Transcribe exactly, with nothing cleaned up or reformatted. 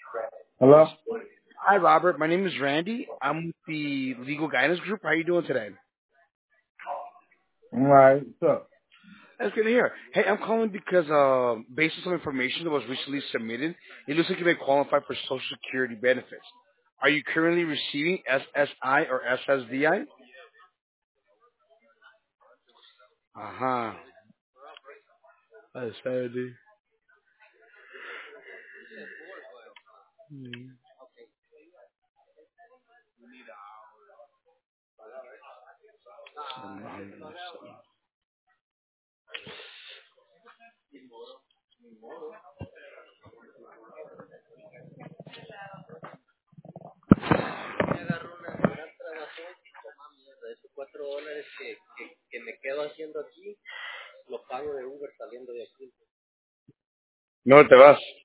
Hello? Hi, Robert. My name is Randy. I'm with the Legal Guidance Group. How are you doing today? All right. What's up? That's good to hear. Hey, I'm calling because uh, based on some information that was recently submitted, it looks like you may qualify for Social Security benefits. Are you currently receiving S S I or S S D I? Uh-huh. S S D I. No te vas.